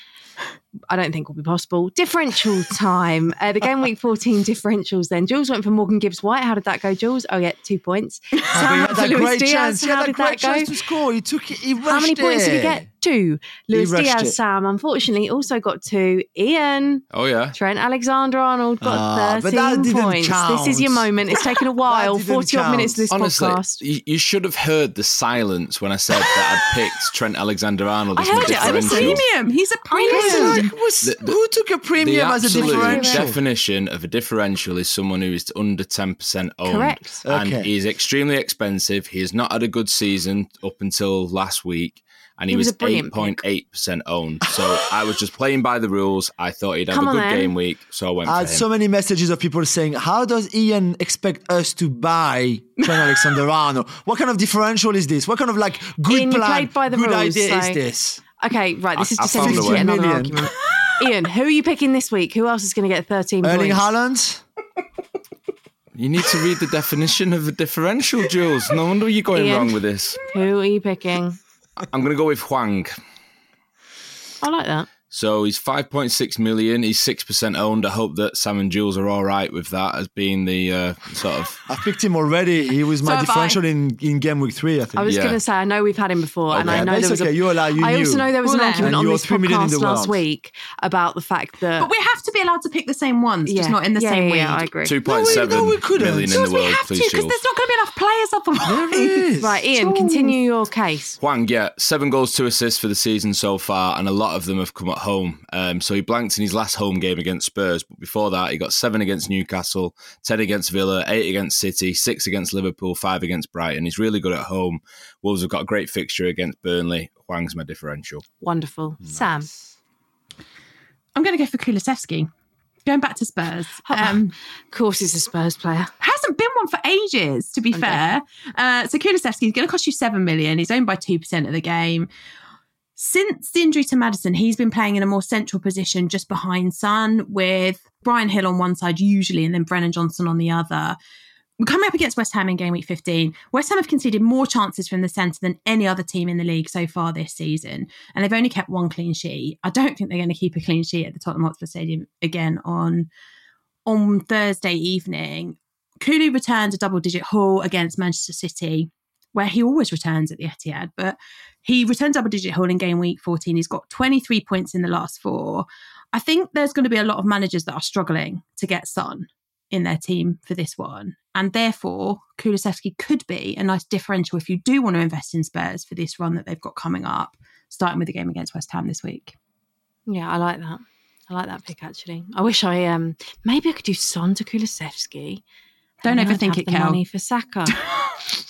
I don't think will be possible. Differential time. The game week 14 differentials then. Jules went for Morgan Gibbs-White. How did that go, Jules? Oh, yeah, 2 points. Sam had that great chance. How did that go? To score. He took it. He rushed How many points did he get? 2. Luis Diaz, it. Sam, unfortunately, also got 2. Ian. Oh, yeah. Trent Alexander-Arnold got 13 points. Count. This is your moment. It's taken a while. 40-odd minutes of this Honestly, podcast. You should have heard the silence when I said that I'd picked Trent Alexander-Arnold as I heard my it. I'm a differential. premium. He's a premium. Who took a premium as a differential? The absolute definition of a differential is someone who is under 10% owned. Correct. And he's extremely expensive. He has not had a good season up until last week. And he was 8.8% owned. So I was just playing by the rules. I thought he'd have a good game week. So I went for him. I had so many messages of people saying, how does Ian expect us to buy Trent Alexander-Arnold? What kind of differential is this? What kind of good Ian, plan, you played by the good rules, idea so... is this? Okay, right. This is I descending found a to way. yet another Million. argument. Ian, who are you picking this week? Who else is going to get 13 Erling points? Haaland? You need to read the definition of a differential, Jules. No wonder you're going Ian, wrong with this. Who are you picking? I'm going to go with Hwang. I like that. So he's 5.6 million. He's 6% owned. I hope that Sam and Jules are all right with that as being the sort of... I picked him already. He was my differential in game week 3, I think. I was going to say, I know we've had him before, and I know there was I also know there was an argument on this podcast last week about the fact that... But we have to be allowed to pick the same ones, just not in the same week. Yeah, I agree. 2.7 million in the world, please, Jules. Because there's not going to be enough players otherwise. Right, Ian, continue your case. Hwang, 7 goals, 2 assists for the season so far, and a lot of them have come at home. So he blanked in his last home game against Spurs, but before that he got 7 against Newcastle, 10 against Villa, 8 against City, 6 against Liverpool, 5 against Brighton. He's really good at home. Wolves have got a great fixture against Burnley. Hwang's my differential. Wonderful. Nice. Sam? I'm going to go for Kulusevski. Going back to Spurs. Of course he's a Spurs player. Hasn't been one for ages, to be fair. So Kulusevski is going to cost you 7 million. He's owned by 2% of the game. Since the injury to Maddison, he's been playing in a more central position just behind Son, with Brian Hill on one side usually and then Brennan Johnson on the other. We're coming up against West Ham in game week 15. West Ham have conceded more chances from the centre than any other team in the league so far this season, and they've only kept 1 clean sheet. I don't think they're going to keep a clean sheet at the Tottenham Hotspur Stadium again on Thursday evening. Kulu returned a double-digit haul against Manchester City, where he always returns at the Etihad, but he returned double-digit haul in game week 14. He's got 23 points in the last 4. I think there's going to be a lot of managers that are struggling to get Son in their team for this one, and therefore Kulusevski could be a nice differential if you do want to invest in Spurs for this run that they've got coming up, starting with the game against West Ham this week. Yeah, I like that. I like that pick, actually. I wish maybe I could do Son to Kulusevski. Don't overthink it, Kel. Money for Saka.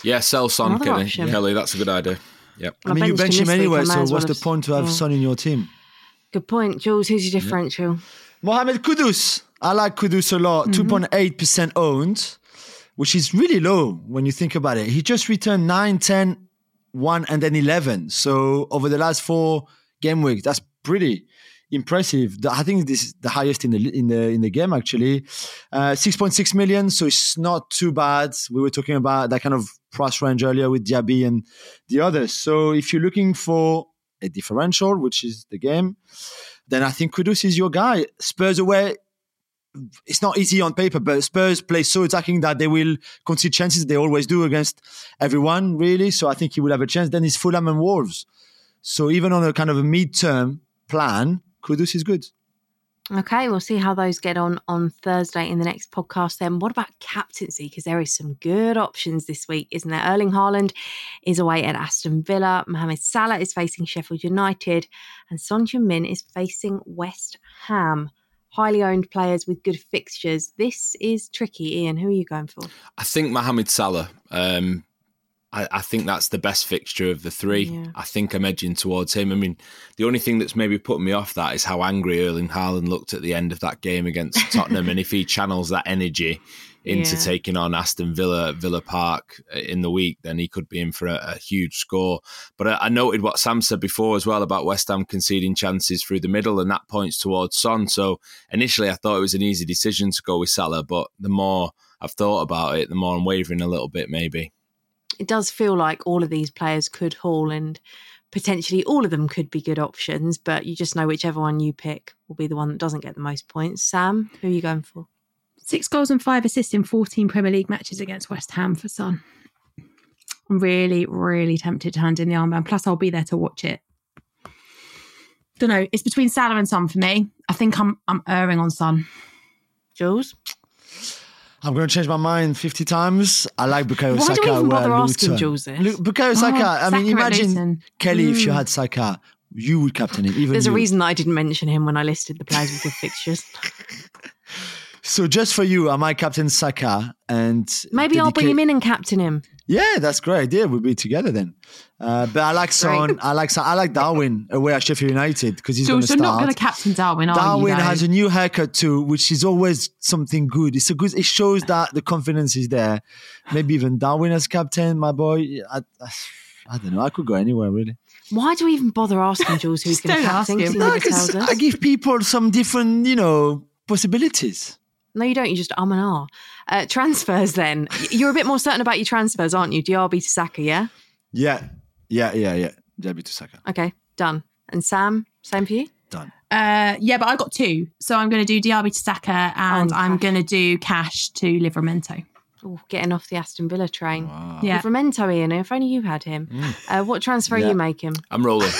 Yeah, sell Son, Kelly. That's a good idea. Yep. I mean, you bench him anyway, so what's the point to have Son in your team? Good point. Jules, who's your differential? Mohamed Kudus. I like Kudus a lot. 2.8% owned, which is really low when you think about it. He just returned 9, 10, 1, and then 11. So over the last 4 game weeks, that's pretty impressive. I think this is the highest in the game, actually. 6.6 million, so it's not too bad. We were talking about that kind of price range earlier with Diaby and the others. So if you're looking for a differential, which is the game, then I think Kudus is your guy. Spurs away, it's not easy on paper, but Spurs play so attacking that they will concede chances. They always do against everyone, really. So I think he will have a chance. Then it's Fulham and Wolves. So even on a kind of a mid-term plan, Kudus is good. Okay, we'll see how those get on Thursday in the next podcast then. What about captaincy? Because there is some good options this week, isn't there? Erling Haaland is away at Aston Villa. Mohamed Salah is facing Sheffield United. And Son Heung-min is facing West Ham. Highly owned players with good fixtures. This is tricky. Ian, who are you going for? I think Mohamed Salah. I think that's the best fixture of the 3. Yeah. I think I'm edging towards him. I mean, the only thing that's maybe put me off that is how angry Erling Haaland looked at the end of that game against Tottenham. And if he channels that energy into taking on Aston Villa at Villa Park in the week, then he could be in for a huge score. But I noted what Sam said before as well about West Ham conceding chances through the middle, and that points towards Son. So initially I thought it was an easy decision to go with Salah, but the more I've thought about it, the more I'm wavering a little bit maybe. It does feel like all of these players could haul and potentially all of them could be good options, but you just know whichever one you pick will be the one that doesn't get the most points. Sam, who are you going for? 6 goals and 5 assists in 14 Premier League matches against West Ham for Son. I'm really, really tempted to hand in the armband. Plus, I'll be there to watch it. Don't know. It's between Salah and Son for me. I think I'm erring on Son. Jules? I'm going to change my mind 50 times. I like Bukayo Saka. Why do we even bother asking Jules this? Bukayo Saka. I mean, imagine Kelly, if you had Saka, you would captain him. There's a reason that I didn't mention him when I listed the players with good fixtures. So just for you, I might captain Saka and maybe I'll bring him in and captain him. Yeah, that's a great idea. We'll be together then. But I like Son. I like Darwin away at Sheffield United because he's going to start. You're not going to captain Darwin, are you? Darwin has a new haircut too, which is always something good. It shows that the confidence is there. Maybe even Darwin as captain, my boy. I don't know. I could go anywhere really. Why do we even bother asking Jules who he's going to captain? Because I give people some different, possibilities. No, you don't. You just and ah. Transfers then. You're a bit more certain about your transfers, aren't you? Diaby to Saka, yeah? Yeah. Diaby to Saka. Okay, done. And Sam, same for you? Done. Yeah, but I got 2. So I'm going to do Diaby to Saka and I'm going to do Cash to Livramento. Oh, getting off the Aston Villa train. Wow. Yeah. Livramento, Ian, if only you had him. What transfer are you making? I'm rolling.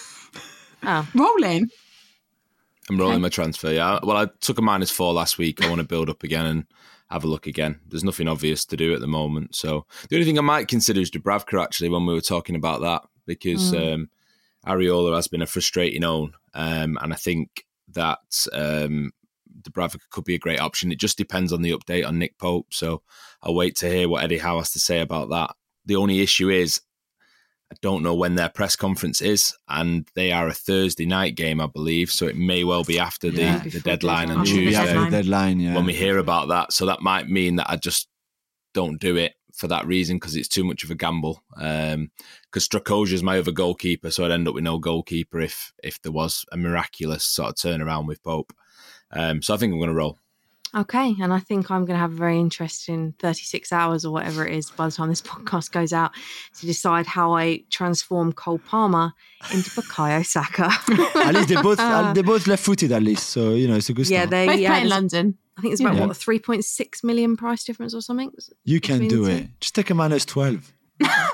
Rolling? I'm rolling my transfer, yeah. Well, I took a -4 last week. I want to build up again and have a look again. There's nothing obvious to do at the moment. So the only thing I might consider is Dubravka, actually, when we were talking about that, because Areola has been a frustrating own. And I think that Dubravka could be a great option. It just depends on the update on Nick Pope. So I'll wait to hear what Eddie Howe has to say about that. The only issue is, I don't know when their press conference is, and they are a Thursday night game, I believe. So it may well be after the deadline on Tuesday. The deadline, when we hear about that. So that might mean that I just don't do it for that reason, because it's too much of a gamble. Because Strakosha is my other goalkeeper, so I'd end up with no goalkeeper if there was a miraculous sort of turnaround with Pope. So I think I'm going to roll. Okay, and I think I'm going to have a very interesting 36 hours or whatever it is by the time this podcast goes out to decide how I transform Cole Palmer into Bukayo Saka. At least they're both left-footed at least, so it's a good start. They both play in London. I think it's about a 3.6 million price difference or something. You can do it. Just take a -12.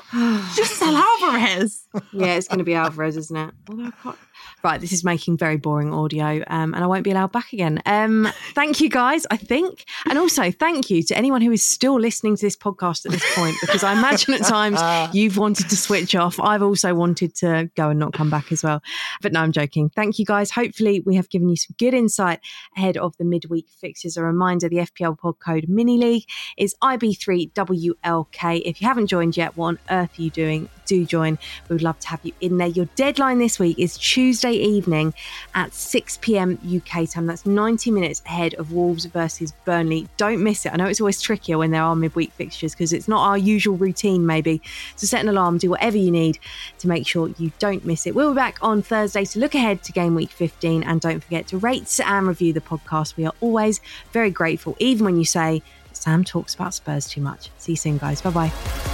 Just sell Alvarez. Yeah, it's going to be Alvarez, isn't it? Although I can't... Right, this is making very boring audio, and I won't be allowed back again. Thank you, guys, I think. And also, thank you to anyone who is still listening to this podcast at this point, because I imagine at times you've wanted to switch off. I've also wanted to go and not come back as well. But no, I'm joking. Thank you, guys. Hopefully, we have given you some good insight ahead of the midweek fixtures. A reminder, the FPL pod code Mini-League is IB3WLK. If you haven't joined yet, what on earth are you doing? Do join. We would love to have you in there. Your deadline this week is Tuesday evening at 6 p.m. UK time. That's 90 minutes ahead of Wolves versus Burnley. Don't miss it. I know it's always trickier when there are midweek fixtures because it's not our usual routine maybe. So set an alarm, do whatever you need to make sure you don't miss it. We'll be back on Thursday to look ahead to game week 15, and don't forget to rate and review the podcast. We are always very grateful, even when you say Sam talks about Spurs too much. See you soon, guys. Bye-bye.